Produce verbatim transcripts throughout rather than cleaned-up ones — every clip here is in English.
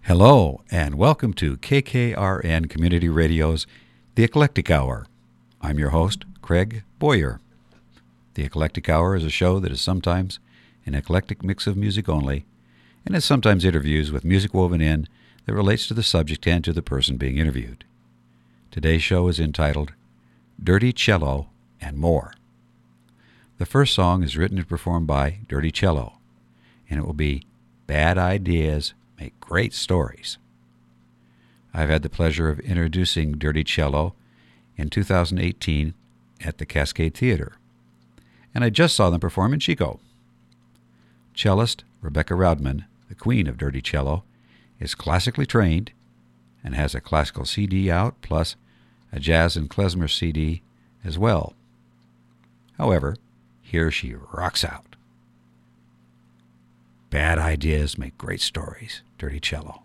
Hello, and welcome to K K R N Community Radio's The Eclectic Hour. I'm your host, Craig Boyer. The Eclectic Hour is a show that is sometimes an eclectic mix of music only, and is sometimes interviews with music woven in that relates to the subject and to the person being interviewed. Today's show is entitled Dirty Cello and More. The first song is written and performed by Dirty Cello, and it will be Bad Ideas Make Great Stories. I've had the pleasure of introducing Dirty Cello in two thousand eighteen at the Cascade Theater, and I just saw them perform in Chico. Cellist Rebecca Roudman, the queen of Dirty Cello, is classically trained and has a classical C D out, plus a jazz and klezmer C D as well. However, here she rocks out. Bad ideas make great stories. Dirty Cello.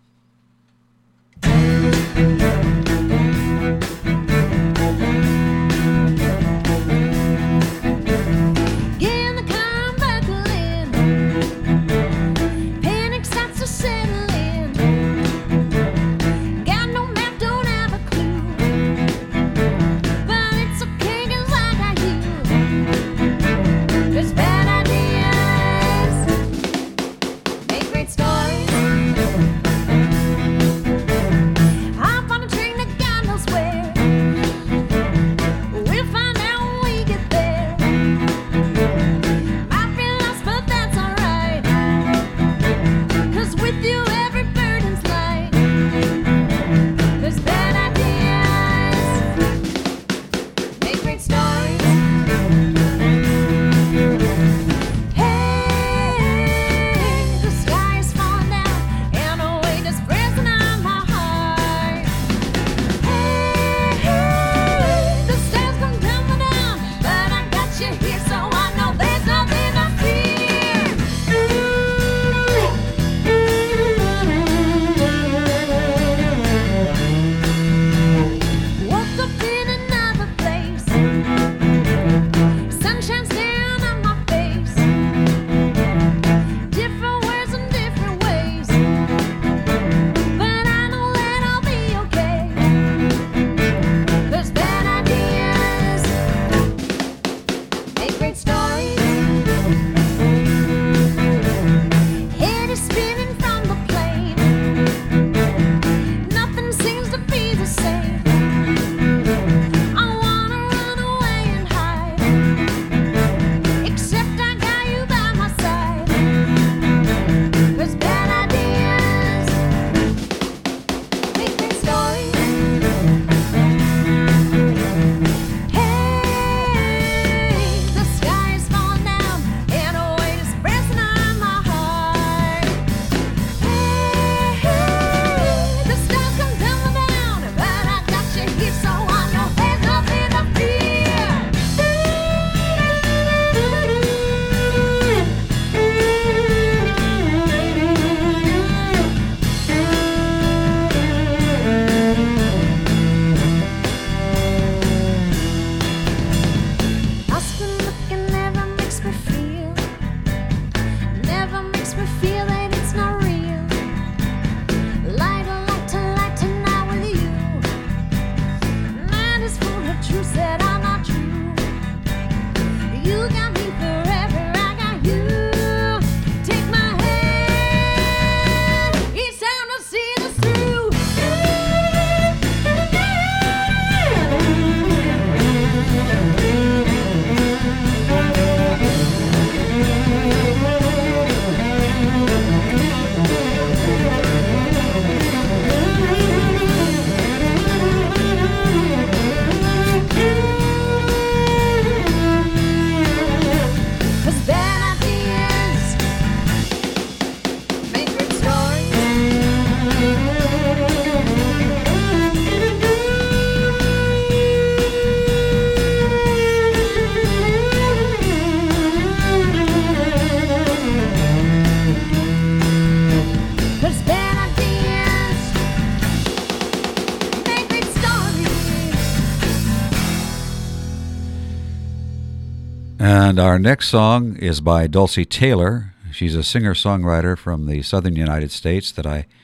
And our next song is by Dulcie Taylor. She's a singer-songwriter from the southern United States that I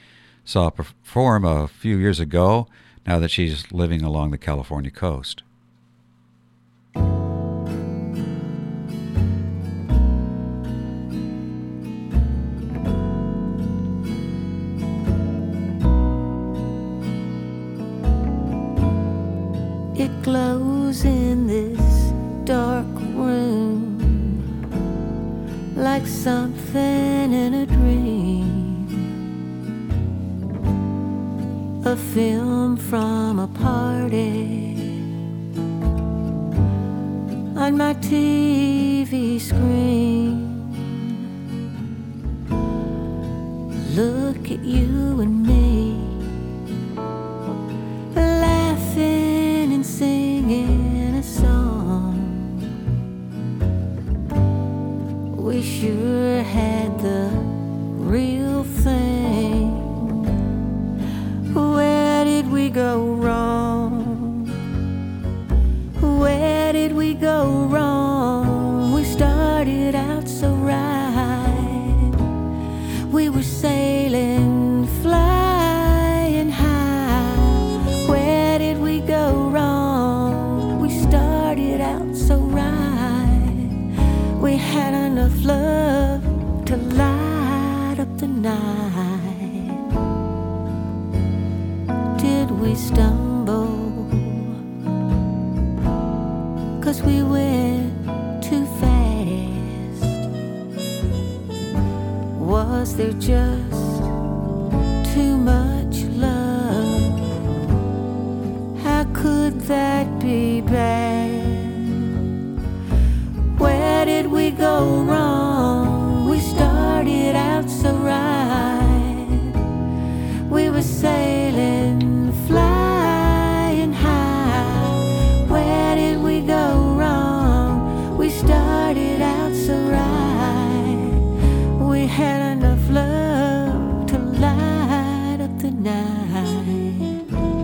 saw her perform a few years ago, now that she's living along the California coast. It glows in this dark room like something in a dream, a film from a party on my T V screen. Look at you and me, laughing and singing a song. We sure had the real thing. Where did we go wrong? Where did we go wrong? We started out so right. We were sailing, flying high. Where did we go wrong? We started out so right. We had enough love to light up the night. Did we stumble? 'Cause we went too fast. Was there just too much love? How could that be bad? Where did we go wrong? We started out so right. We were sailing, flying high. Where did we go wrong? We started out so right. We had enough love to light up the night.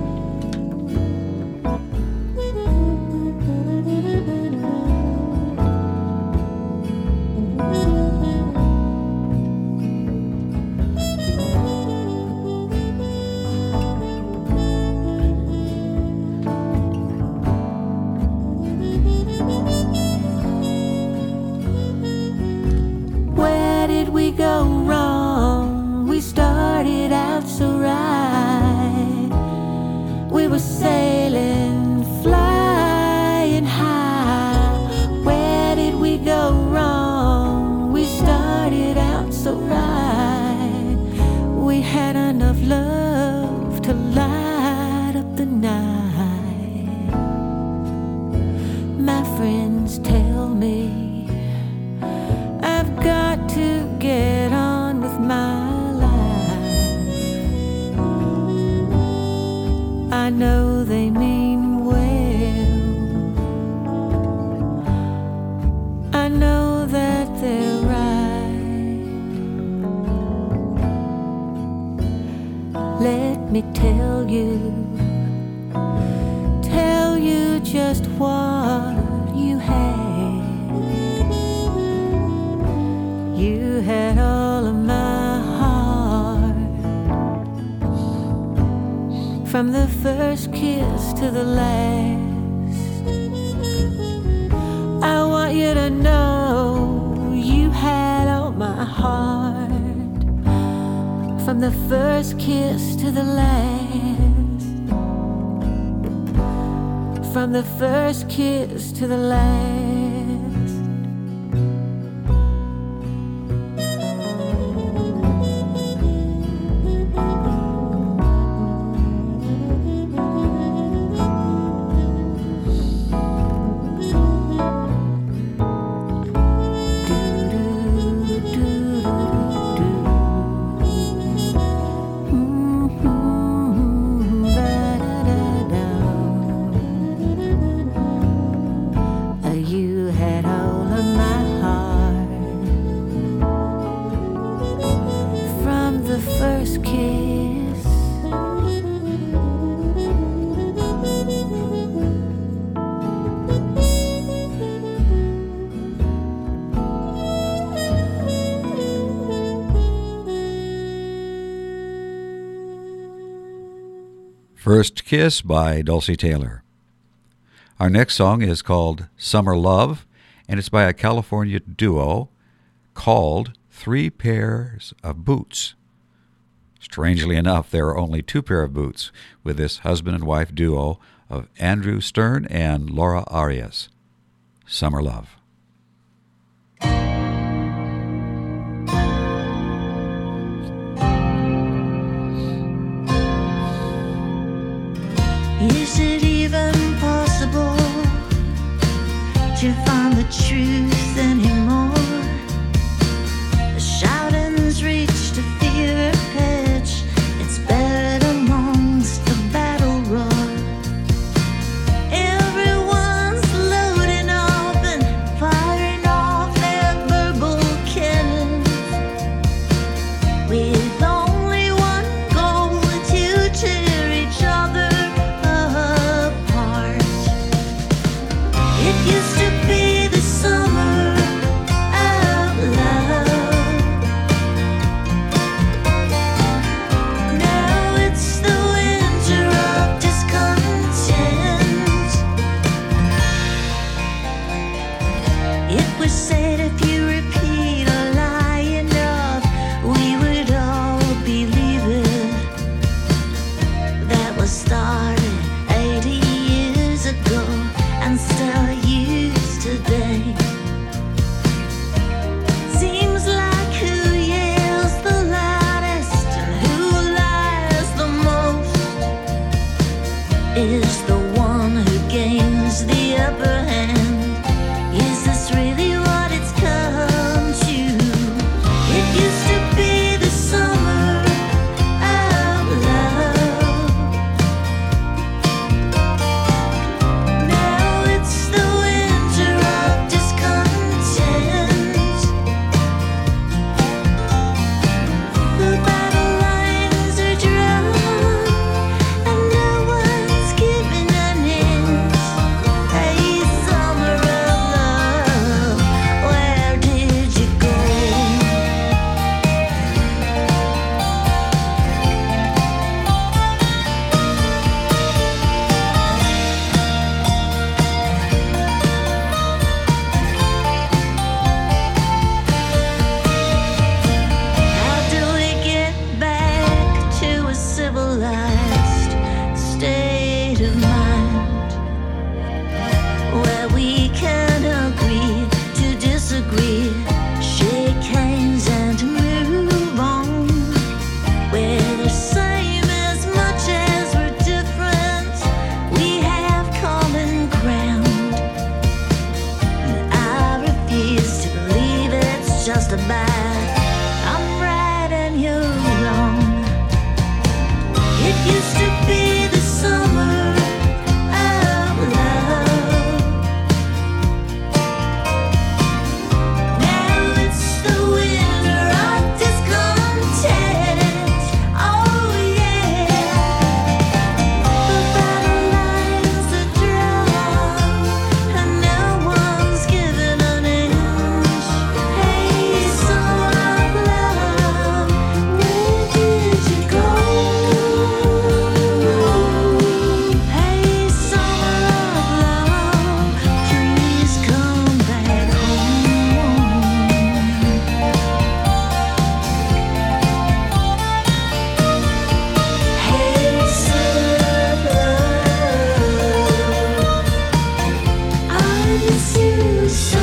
Where did we go wrong? We started out so right. We were sailing, flying high. Where did we go wrong? We started out so right. We had enough love to light up the night. My friends tell me I've got to get on with my life. I know they mean well. I know that they're right. Let me tell you, tell you just what you had. You had all of my heart. From the first kiss to the last, I want you to know you had all my heart. From the first kiss to the last, from the first kiss to the last. You First Kiss by Dulcie Taylor. Our next song is called Summer Love, and it's by a California duo called Three Pairs of Boots. Strangely enough, there are only two pair of boots with this husband and wife duo of Andrew Stern and Laura Arias. Summer Love. Is it even possible to find the truth anymore? The shoutings reached a fever pitch. It's buried amongst the battle roar. Everyone's loading up and firing off their verbal cannons with only one goal: to tear each other apart. It used to be the summer of love. Now it's the winter of discontent. It was said if you repeat a lie enough, we would all believe it. That was started eighty years ago and still used today. Seems like who yells the loudest and who lies the most is the one who gains the upper hand. Is this really what it's come to? It used to be the summer of love. Now it's the winter of discontent. The battle lines are drawn and no one's giving an inch. Hey, summer of love, where did you go? How do we get back to a civilized state of mind where we can agree to disagree, shake hands and move on? We're the same as much as we're different. We have common ground. I refuse to believe it's just a bad. I'm right and you're wrong. It used to be the summer of love. Now it's the winter of discontent. Oh yeah. The battle lines are drawn and no one's giving an inch. Hey, summer of love, where did you go? Hey, summer of love, please come back home. Hey, summer of love, I miss you so.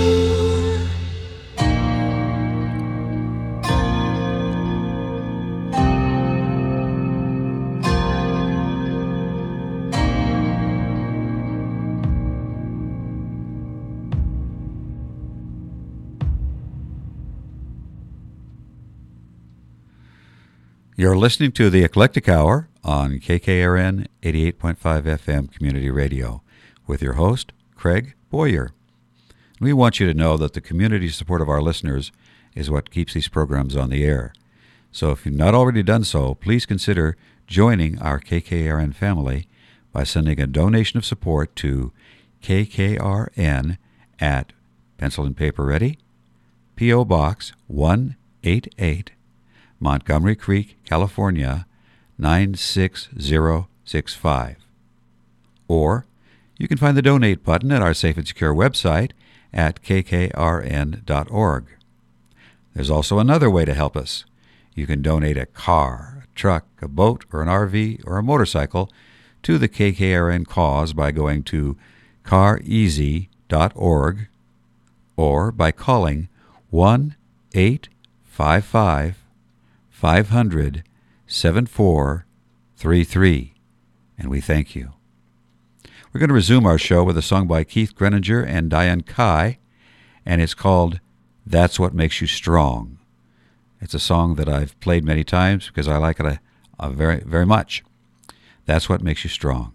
You're listening to the Eclectic Hour on K K R N eighty-eight point five F M Community Radio with your host, Craig Boyer. We want you to know that the community support of our listeners is what keeps these programs on the air. So if you've not already done so, please consider joining our K K R N family by sending a donation of support to K K R N at, pencil and paper ready, P O. Box one eighty-eight, Montgomery Creek, California, nine six zero six five. Or you can find the donate button at our Safe and Secure website at k k r n dot org. There's also another way to help us. You can donate a car, a truck, a boat, or an R V, or a motorcycle to the K K R N cause by going to car easy dot org or by calling one eight five five five hundred seven four three three, and we thank you. We're going to resume our show with a song by Keith Greninger and Diane Kai, and it's called That's What Makes You Strong. It's a song that I've played many times because I like it a, a very, very much. That's What Makes You Strong.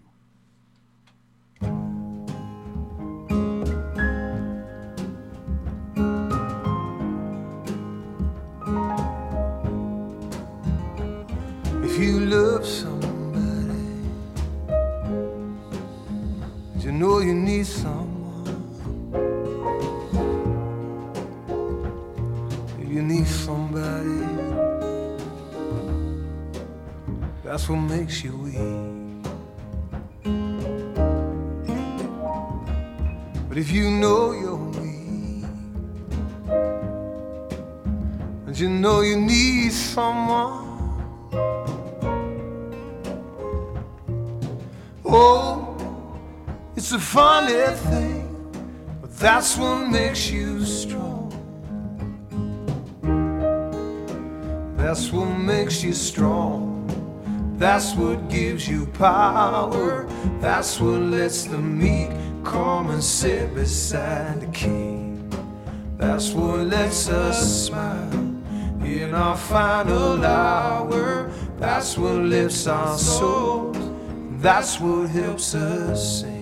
If you love somebody, you know you need someone. If you need somebody, that's what makes you weak. But if you know you're weak, and you know you need someone, oh, it's a funny thing, but that's what makes you strong. That's what makes you strong. That's what gives you power. That's what lets the meek come and sit beside the king. That's what lets us smile in our final hour. That's what lifts our souls. That's what helps us sing.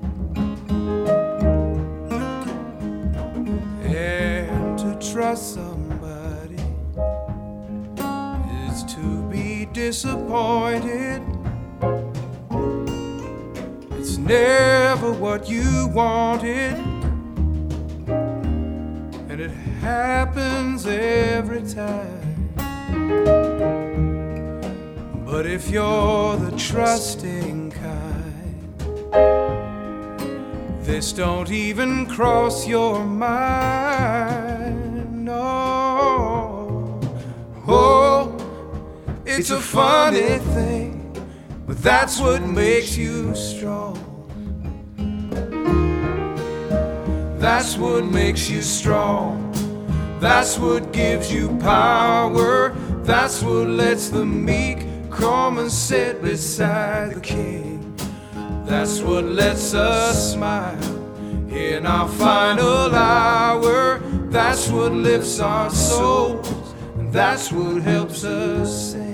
And to trust somebody is to be disappointed. It's never what you wanted, and it happens every time. But if you're the trusting kind, this don't even cross your mind. No. Oh, it's a funny thing, but that's what makes you strong. That's what makes you strong. That's what gives you power. That's what lets the meek come and sit beside the king. That's what lets us smile in our final hour. That's what lifts our souls, and that's what helps us sing.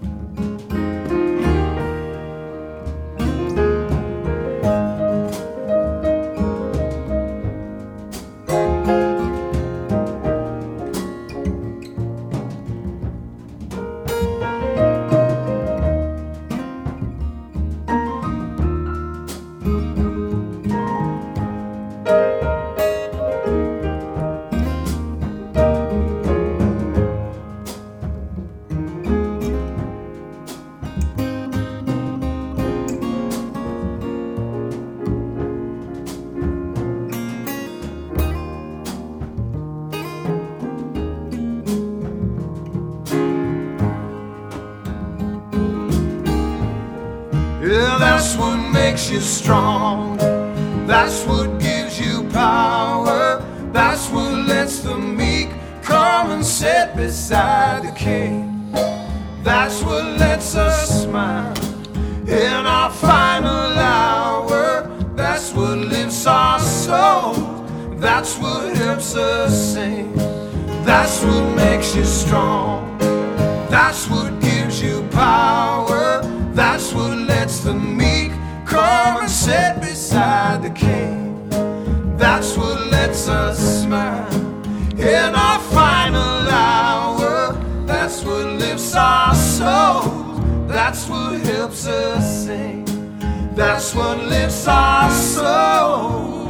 You strong. That's what gives you power. That's what lets the meek come and sit beside the king. That's what lets us smile in our final hour. That's what lifts our soul. That's what helps us sing. That's what makes you strong. That's what gives you power. That's what lets the meek come and sit beside the king. That's what lets us smile in our final hour. That's what lifts our souls. That's what helps us sing. That's what lifts our soul.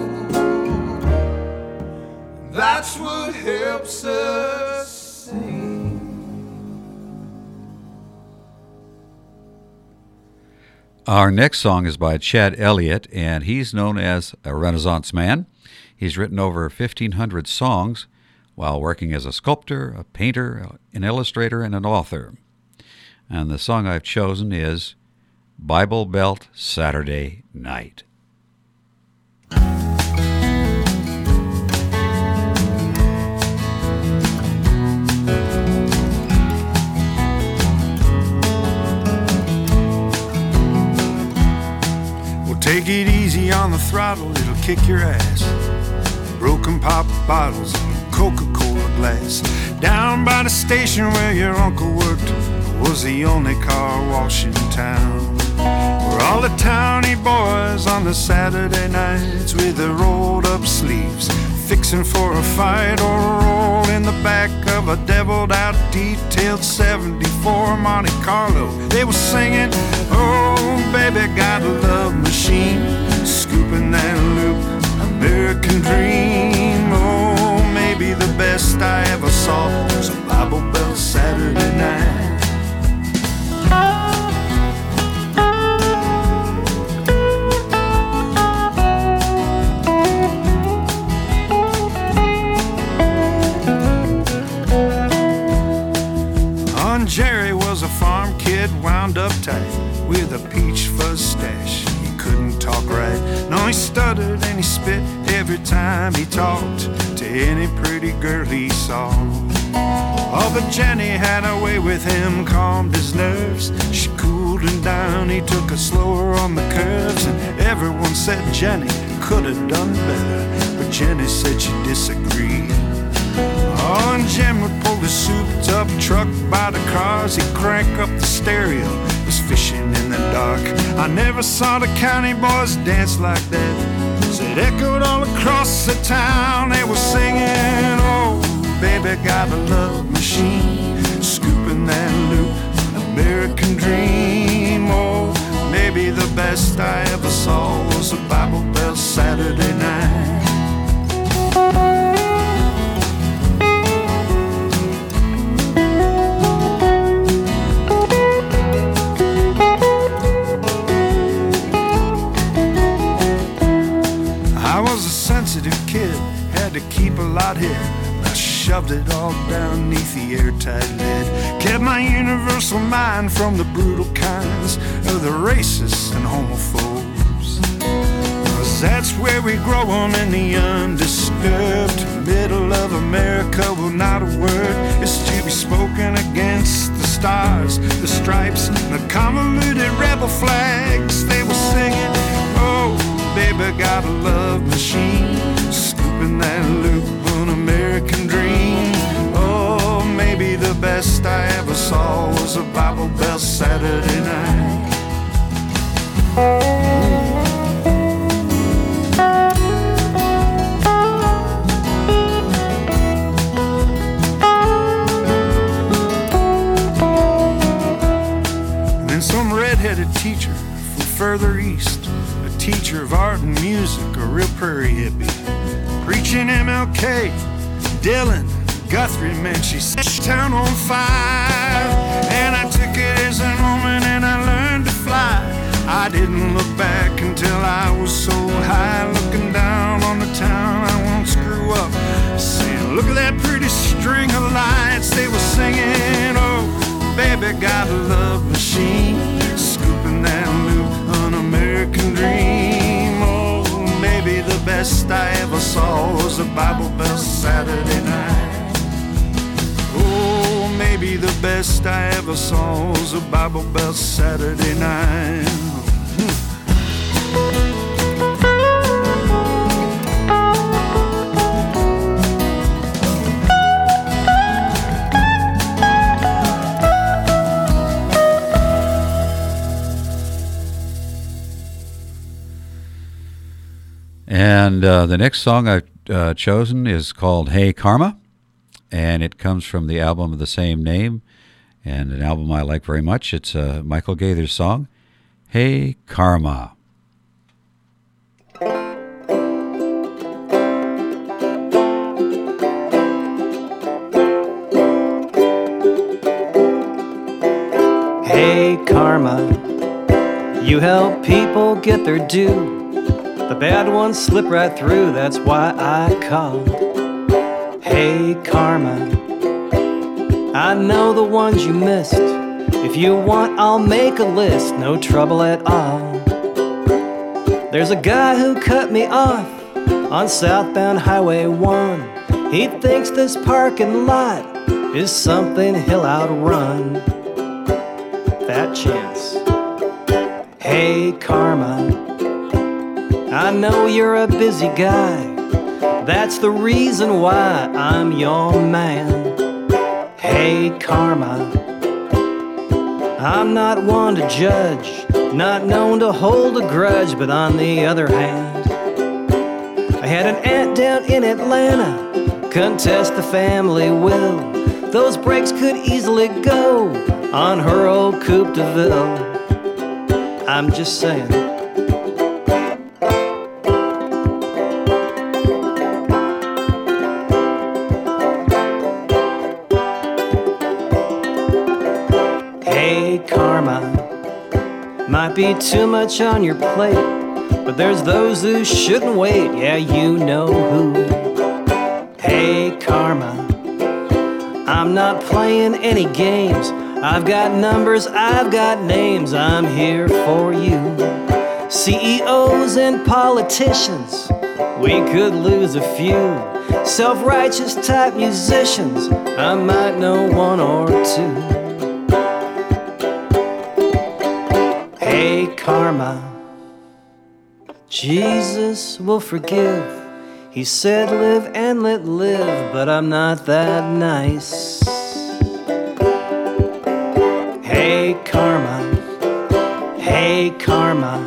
That's what helps us sing. Our next song is by Chad Elliott, and he's known as a Renaissance man. He's written over fifteen hundred songs while working as a sculptor, a painter, an illustrator, and an author. And the song I've chosen is Bible Belt Saturday Night. Take it easy on the throttle, it'll kick your ass. Broken pop bottles, Coca-Cola glass. Down by the station where your uncle worked was the only car wash in town. Where all the towny boys on the Saturday nights with their rolled up sleeves, fixing for a fight or a roll in the back of a deviled out detailed seventy-four Monte Carlo. They were singing, oh baby, got a love machine, scooping that loop, American dream. Oh, maybe the best I ever saw was a Bible Belt Saturday night. Jerry was a farm kid wound up tight with a peach fuzz stash. He couldn't talk right. No, he stuttered and he spit every time he talked to any pretty girl he saw. Oh, but Jenny had a way with him, calmed his nerves. She cooled him down, he took her slower on the curves. And everyone said Jenny could have done better, but Jenny said she disagreed. Oh, and Jim would pull his souped up truck by the cars. He'd crank up the stereo, was fishing in the dark. I never saw the county boys dance like that. It echoed all across the town. They were singing, oh, baby, got a love machine, scooping that loop, American dream. Oh, maybe the best I ever saw was a Bible Belt Saturday night. Kid had to keep a lot hid. I shoved it all down neath the airtight lid. Kept my universal mind from the brutal kinds of the racists and homophobes. Cause that's where we grow on in the undisturbed middle of America. Well, not a word is to be spoken against the stars, the stripes, the convoluted rebel flags. They were singing, oh, baby, got a love machine, scooping that loop, an American dream. Oh, maybe the best I ever saw was a Bible Belt Saturday night. And then some red-headed teacher from further east, a teacher of art and music, a real prairie hippie, preaching M L K, Dylan, Guthrie, man, she set town on fire. And I took it as an omen and I learned to fly. I didn't look back until I was so high, looking down on the town I won't screw up, saying, look at that pretty string of lights. They were singing, oh, baby, got a love machine, scooping that loop, an American dream. Oh, maybe the best I ever saw was a Bible Belt Saturday night. Oh, maybe the best I ever saw was a Bible Belt Saturday night. And uh, the next song I've uh, chosen is called Hey Karma, and it comes from the album of the same name, and an album I like very much. It's uh, Michael Gaither's song, Hey Karma. Hey Karma, You help people get their due. The bad ones slip right through, that's why I called. Hey, karma, I know the ones you missed. If you want, I'll make a list, no trouble at all. There's a guy who cut me off on southbound Highway one. He thinks this parking lot is something he'll outrun. That chance. Hey, karma, I know you're a busy guy. That's the reason why I'm your man. Hey, karma, I'm not one to judge, not known to hold a grudge, but on the other hand, I had an aunt down in Atlanta contest the family will. Those brakes could easily go on her old Coupe de Ville. I'm just saying. Hey, karma, might be too much on your plate, but there's those who shouldn't wait, yeah, you know who. Hey, karma, I'm not playing any games. I've got numbers, I've got names, I'm here for you. C E Os and politicians, we could lose a few. Self-righteous type musicians, I might know one or two. Hey, karma, Jesus will forgive. He said live and let live, but I'm not that nice. Hey, karma, hey, karma.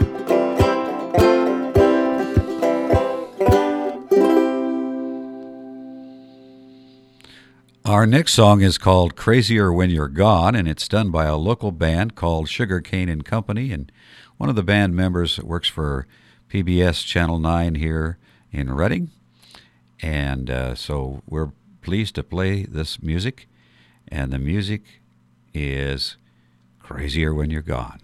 Our next song is called Crazier When You're Gone, and it's done by a local band called Sugar Cane and Company, and one of the band members works for P B S Channel nine here in Redding, and uh, so we're pleased to play this music, and the music is Crazier When You're Gone.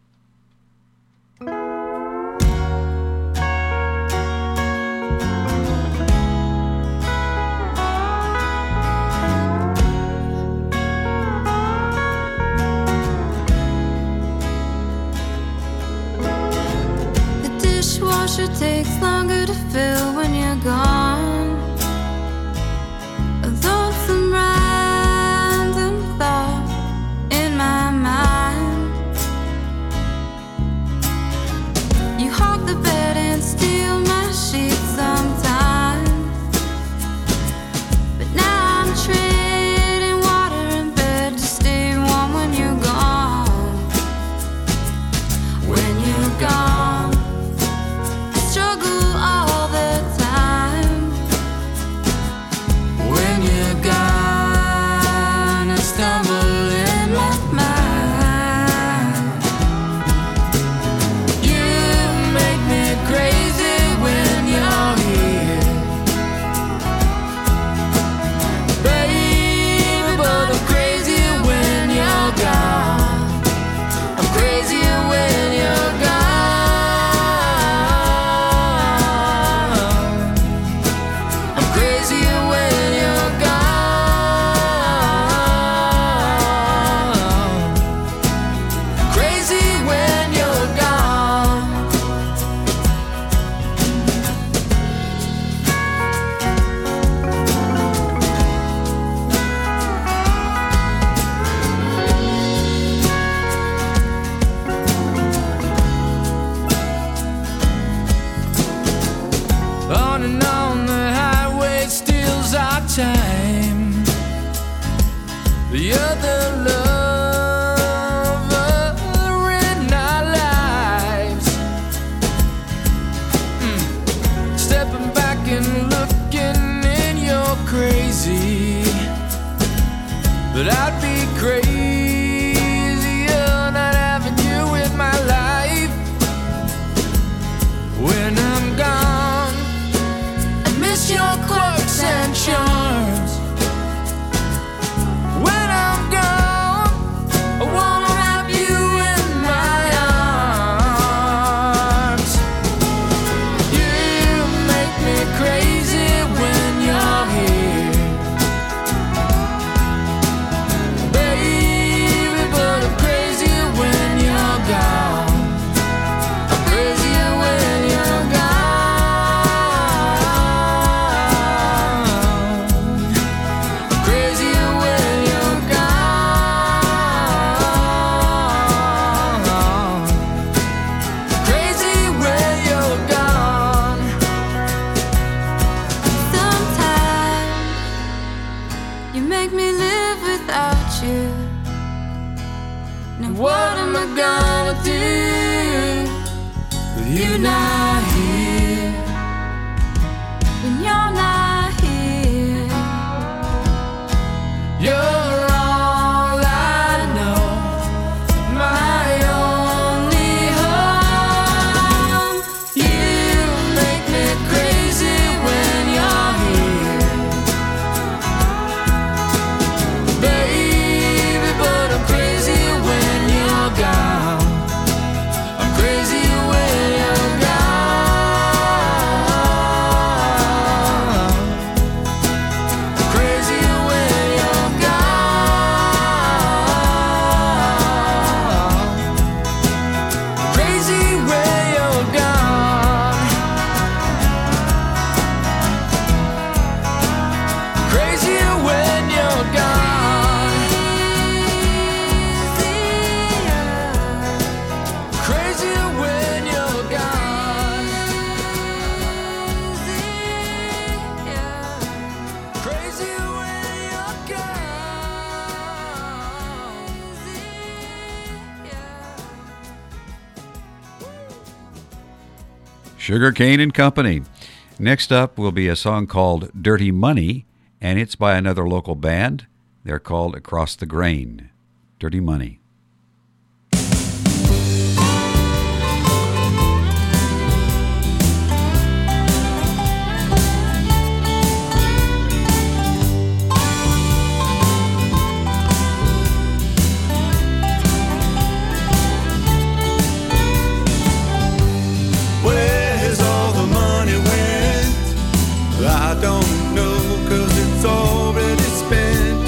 Dishwasher takes longer to fill when you're gone. A lonesome random thought in my mind. You hog the bed and steal my sheets sometimes, but now I'm trading water and bed to stay warm when you're gone. When you're gone, struggle all the time. What am I gonna do with you not here? When you're not here, you're all I know, my only home. You make me crazy when you're here, baby, but I'm crazy when you're gone. I'm crazy when you're gone. Crazy when you're gone. Crazy when you're gone. Crazy when you're gone. Crazy when you're gone. Crazy when you're gone. Sugarcane and Company. Next up will be a song called Dirty Money, and it's by another local band. They're called Across the Grain. Dirty Money. Where's all the money went? I don't know, 'cause it's already spent.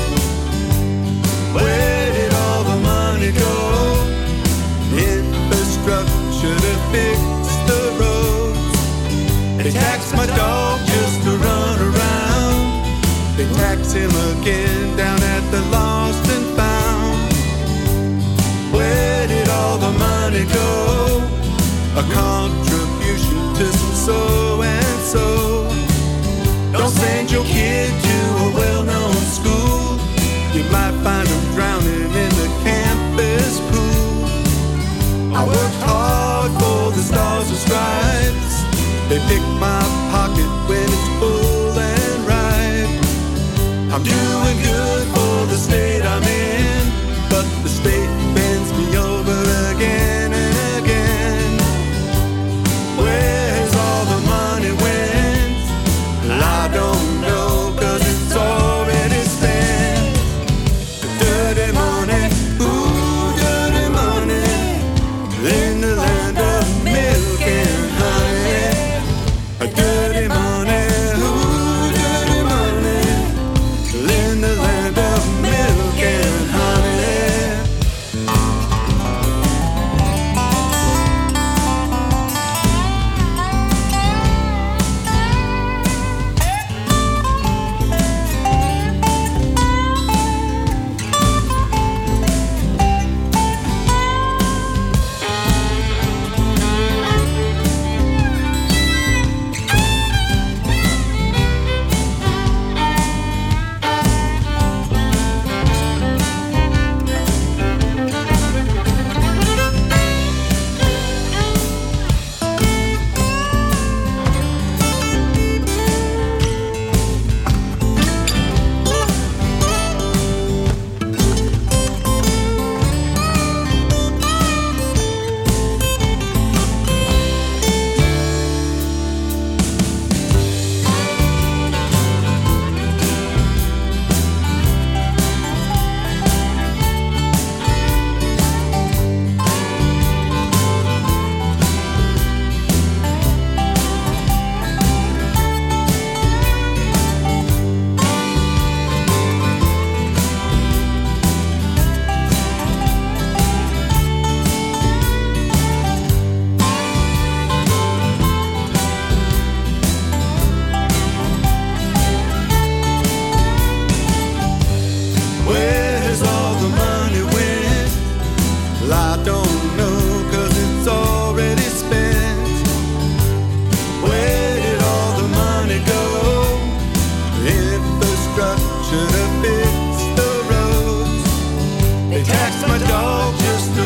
Where did all the money go? Infrastructure to fix the roads. They tax my dog just to run around. They tax him again down at the Lost and Found. Where did all the money go? A contribution to some so-and-so. Don't send your kid to a well-known school. You might find them drowning in the campus pool. I worked hard for the stars and stripes. They pick my pocket when it's full and ripe. I'm doing good for the state I'm in, but the state bends me over again and again. Where's all the money went? I don't know, 'cause it's already spent. Dirty money, ooh, dirty money, in the land of milk and honey. Dirty money, ooh, dirty money, in the land of milk and honey. Where's all the money went? Well, I don't know, 'cause it's already spent. Where did all the money go? Infrastructure to fix the roads. They tax my dog just to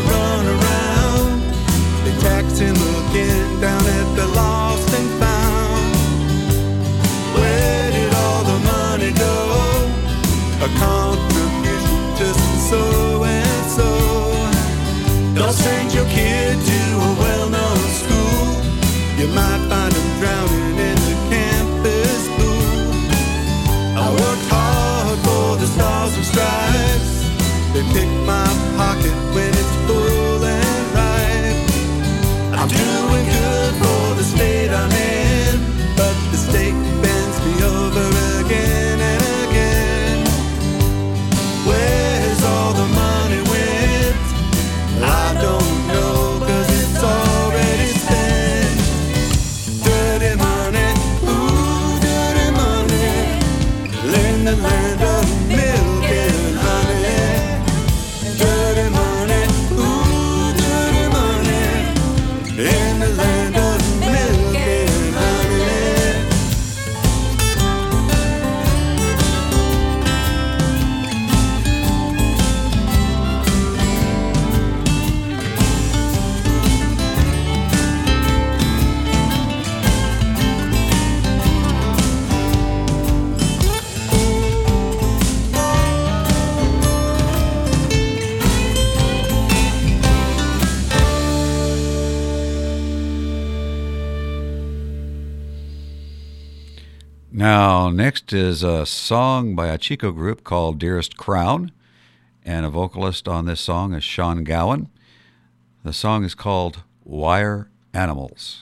Well, send your kid to a well-known school. You might find him drowning in the campus pool. I worked hard for the stars and stripes. They pick my pocket when it's full and ripe. I'm doing good for the state I'm in, but the state bends me over again and again. Where's all the money went? I don't know, 'cause it's already spent. Dirty money, ooh, dirty money. In the land of milk and honey. Dirty money, ooh, dirty money. In the land of milk and honey. Now, next is a song by a Chico group called Dearest Crown, and a vocalist on this song is Sean Gowan. The song is called Wire Animals.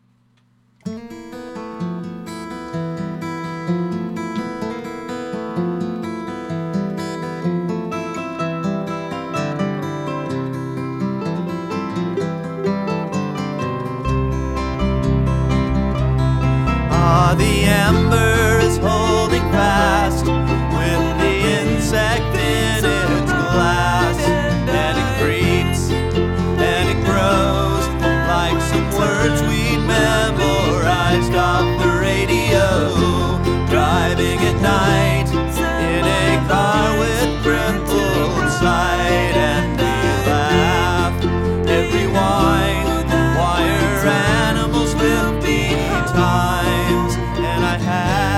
Ah, the ember is holding fast with the insect in its glass, and it creeps and it grows like some words we'd memorized off the radio. Driving at night in a car with crippled sight, and we laugh every whine wire animals fifty times. And I had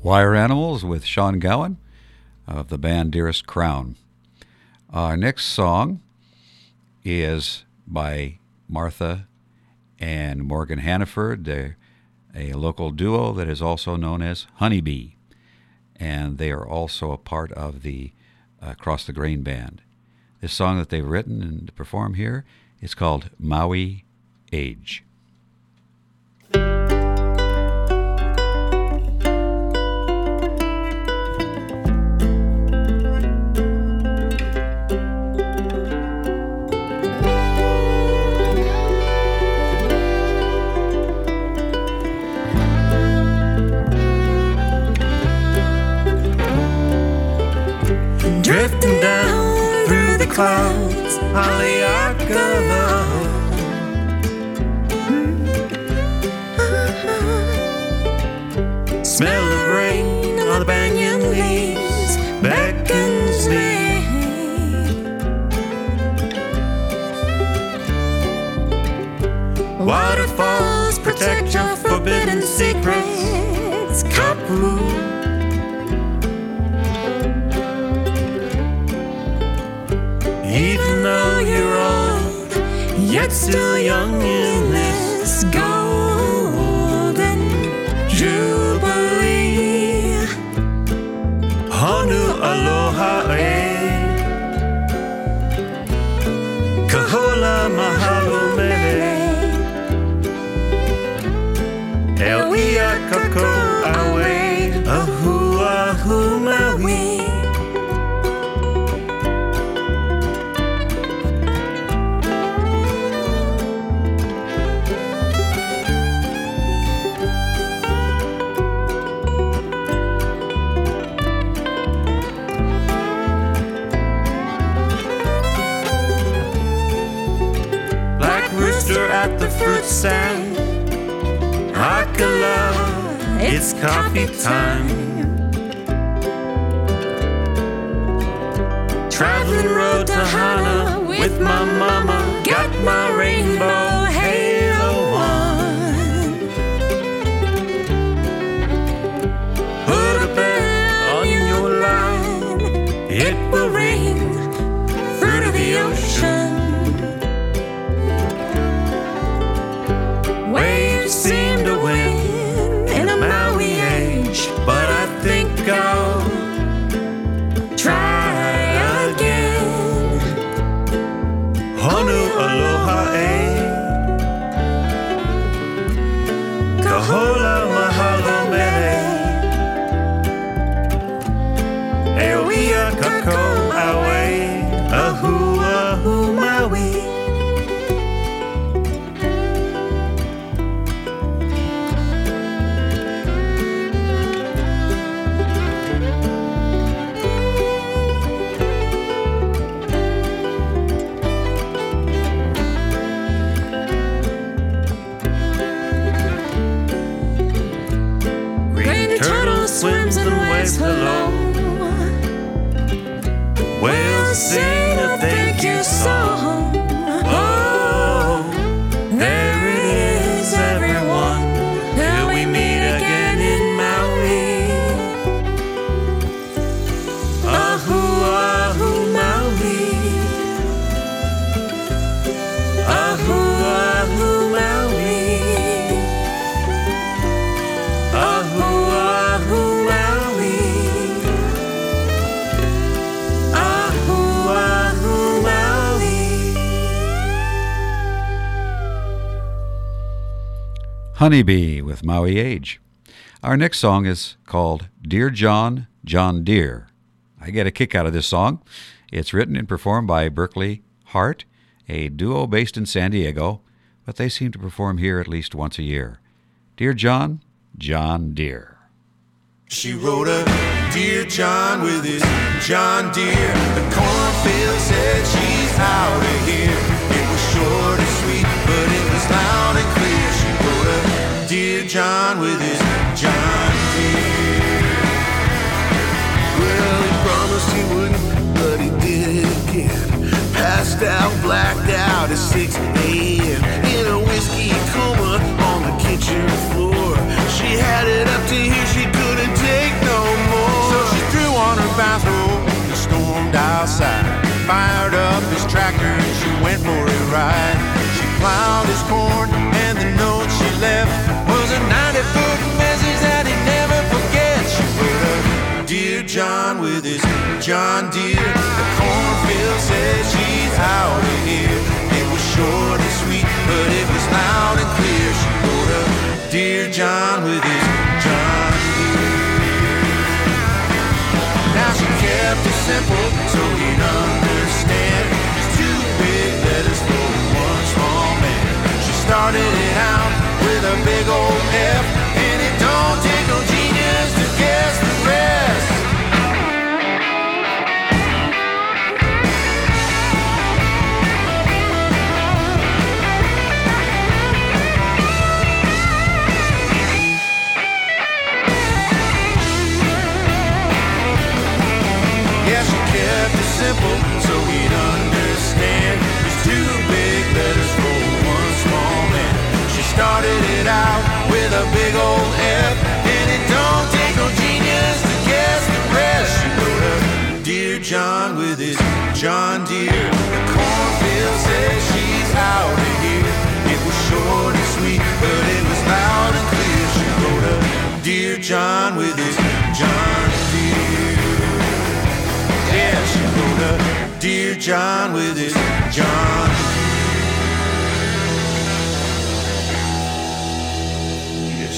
Wire Animals with Sean Gowan of the band Dearest Crown. Our next song is by Martha and Morgan Hannaford. They're a local duo that is also known as Honeybee, and they are also a part of the uh, Cross the Grain Band. This song that they've written and perform here is called Maui Age. Drifting down through the clouds, Haleakala. Smell of rain on the banyan leaves beckons me. Waterfalls protect your forbidden secrets, Kapu. Even though you're old, yet still young in this golden jubilee. Honu aloha e, kahola mahalo mele, el ia kako awe, ahu ahu maui. At the fruit stand, Akala, it's coffee time. Traveling road to Hana with my mama, got my rainbow halo on. Put a bell on your line, it will rain, fruit of the ocean. Waves seem to win in a Maui age, but I think I'll try again. Honu aloha e, kahola mahalo mele, eoia kako awe, ahu ahu maui. Swims and waves hello. Whales sing a thank you song. Oh, there it is, everyone. Till we meet again in Maui. Ahu, ahu, Maui. Ahu, ahu, Maui. Ahu, ahu. Honeybee with Maui Age. Our next song is called Dear John, John Deere. I get a kick out of this song. It's written and performed by Berkeley Hart, a duo based in San Diego, but they seem to perform here at least once a year. Dear John, John Deere. She wrote a Dear John with his John Deere. The cornfield said she's out of here. It was short and sweet, but it was loud and clear. She wrote a Dear John with his John Deere. Well, he promised he wouldn't, but he did it again. Passed out, blacked out at six a.m. in a whiskey coma on the kitchen floor. She had it up to here, she couldn't take the bathrobe and stormed outside. Fired up his tractor and she went for a ride. She plowed his corn and the note she left was a ninety-foot message that he'd never forget. She put up, "Dear John," with his John Deere. The cornfield says she's out of here. It was short and sweet, but it was loud and clear. She wrote up, "Dear John," with his John Deere. Now she kept it simple so he'd understand. It's two big letters for one small man. She started it out with a big old F, and it don't take no genius to guess the rest. Simple, so he'd understand. It's two big letters for one small man. She started it out with a big old F, and it don't take no genius to guess the rest. She wrote up, "Dear John," with his John Deere. The cornfield says she's out of here. It was short and sweet, but it was loud and clear. She wrote up, "Dear John," with his John Deere. Yeah, she wrote up, "Dear John," with his John. Yes.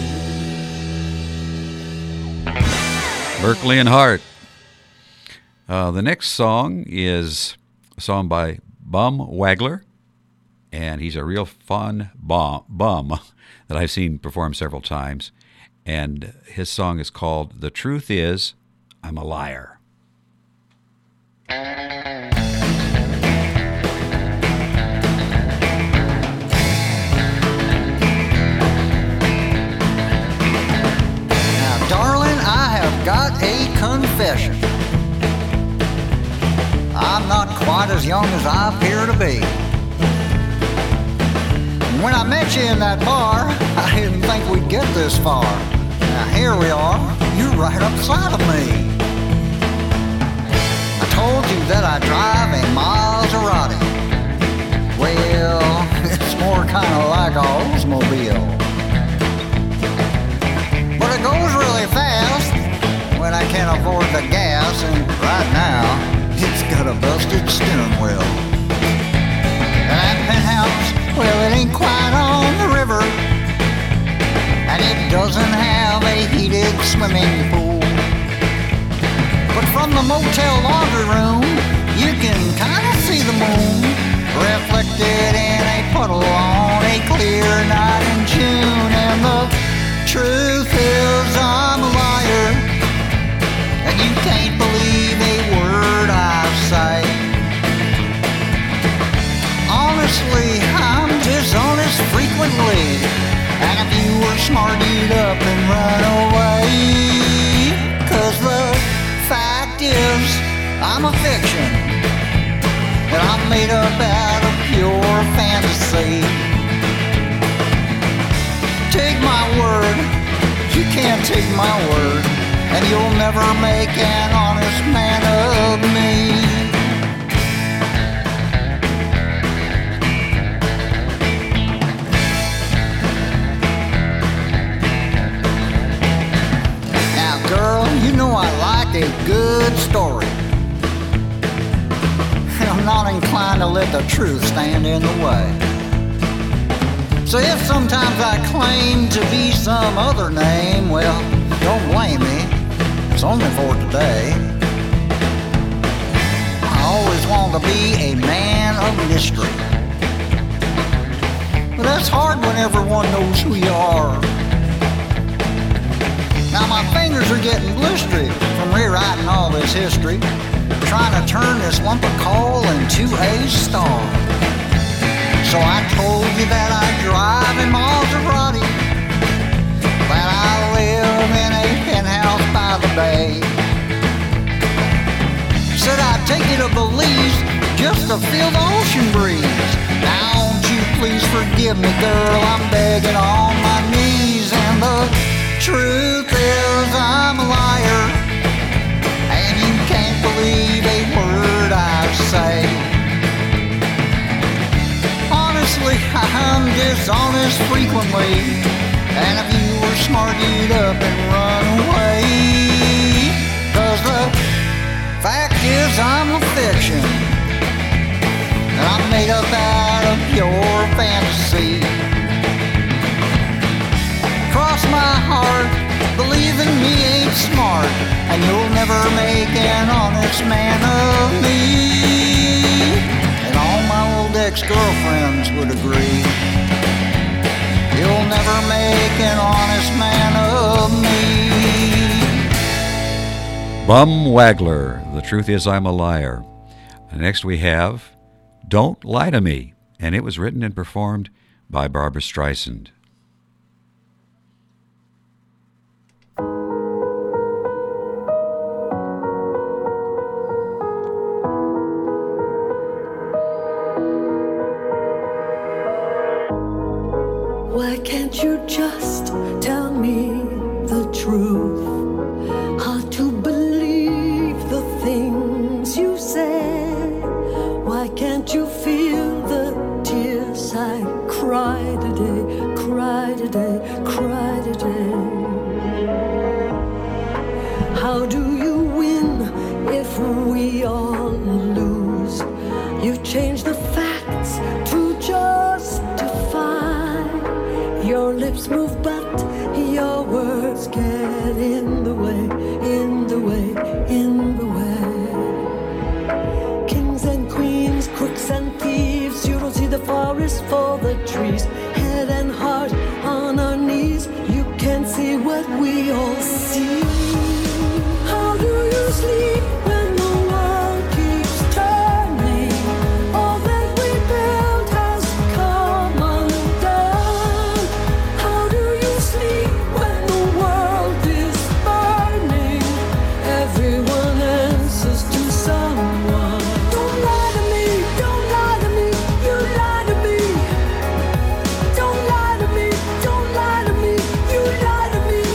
Berkeley and Hart. Uh, the next song is a song by Bum Wagler, and he's a real fun bum, bum that I've seen perform several times. And his song is called "The Truth Is, I'm a Liar." Now, darling, I have got a confession. I'm not quite as young as I appear to be. When I met you in that bar, I didn't think we'd get this far. Now here we are, you're right upside of me. I told you that I drive a Maserati. Well, it's more kind of like a Oldsmobile. But it goes really fast when I can't afford the gas, and right now, it's got a busted steering wheel. And that penthouse, well, it ain't quite on the river, and it doesn't have a heated swimming pool. But from the motel laundry room, you can kind of see the moon reflected in a puddle on a clear night in June. And the truth is, I'm a liar, and you can't believe a word I say. Honestly, I'm dishonest frequently, and if you were smart, you'd up and run away. 'Cause the fact is, I'm a fiction that I'm made up out of pure fantasy. Take my word, you can't take my word, and you'll never make an honest man of me. You know I like a good story. I'm not inclined to let the truth stand in the way. So if sometimes I claim to be some other name, well, don't blame me. It's only for today. I always want to be a man of mystery. But that's hard when everyone knows who you are. Now my fingers are getting blistery from rewriting all this history, trying to turn this lump of coal into a star. So I told you that I drive a Maserati, that I live in a penthouse by the bay. Said I'd take you to Belize just to feel the ocean breeze. Now won't you please forgive me, girl, I'm begging on my knees. And the truth is, I'm a liar, and believe a word I say. Honestly, I'm dishonest frequently, and if you were smart, you'd up and run away. 'Cause the fact is I'm a fiction, and I'm made up out of your fantasy. Cross my heart, believing me ain't smart, and you'll never make an honest man of me. And all my old ex-girlfriends would agree. You'll never make an honest man of me. Bum Waggler, The Truth Is I'm a Liar. Next we have Don't Lie to Me, and it was written and performed by Barbra Streisand. Why can't you just tell me the truth? Hard to believe the things you say. Why can't you feel the tears I cry today, cry today, cry today? How do you win if we all lose? You change the facts to justify. Your lips move, but your words get in the way, in the way, in the way. Kings and queens, crooks and thieves, you don't see the forest for the trees. Head and heart on our knees, you can't see what we all see. How do you sleep when the world keeps turning? All that we built has come undone. How do you sleep when the world is burning? Everyone answers to someone. Don't lie to me, don't lie to me, you lie to me. Don't lie to me, don't lie to me, you lie to me.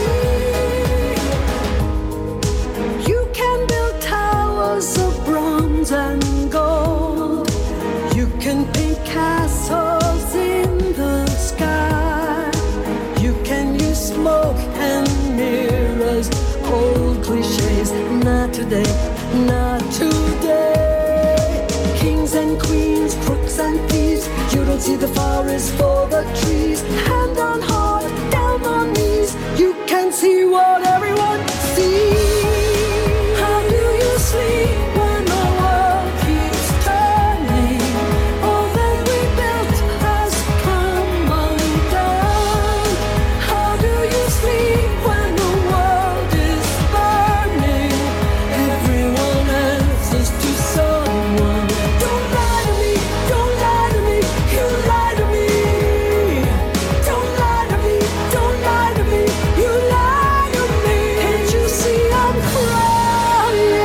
You can build towers of bronze and gold. You can paint castles in the sky. You can use smoke and mirrors, old cliches. Not today, not today. Kings and queens, crooks and thieves, you don't see the forest for the trees. Hand on heart, down on knees, you can see what everyone sees. How do you sleep when the world keeps turning? All that we built has come undone. How do you sleep when the world is burning? Everyone answers to someone. Don't lie to me, don't lie to me, you lie to me. Don't lie to me, don't lie to me, you lie to me. Can't you see I'm crying?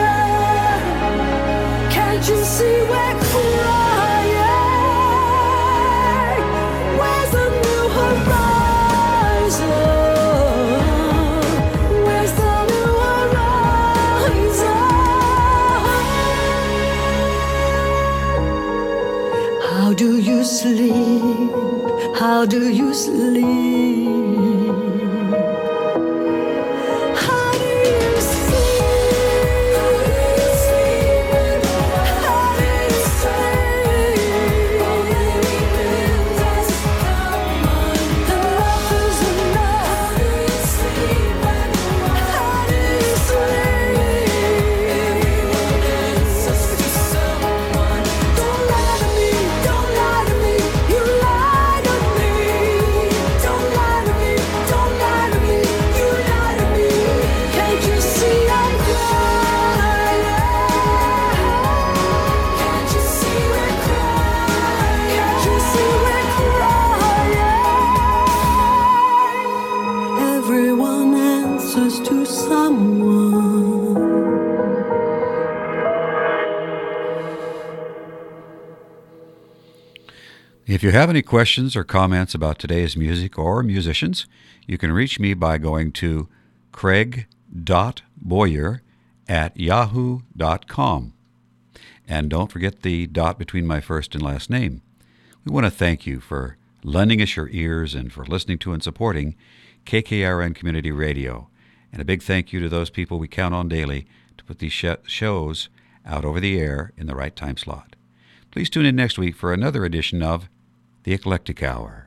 Can't you see we're crying? Where's the new horizon? Where's the new horizon? How do you sleep? How do you sleep? How do you sleep? How do you sleep? How do you sleep? All that we built has come undone. Enough is enough. How do you sleep? How do you sleep? Everyone answers to someone. Don't lie to me, don't lie to me, you lie to me. Don't lie to me, don't lie to me, you lie to me. Can't you see I'm crying? Can't you see we're crying? Can't you see we're crying? Everyone answers to someone. If you have any questions or comments about today's music or musicians, you can reach me by going to craig dot boyer at yahoo dot com. And don't forget the dot between my first and last name. We want to thank you for lending us your ears and for listening to and supporting K K R N Community Radio. And a big thank you to those people we count on daily to put these sh- shows out over the air in the right time slot. Please tune in next week for another edition of The Eclectic Hour.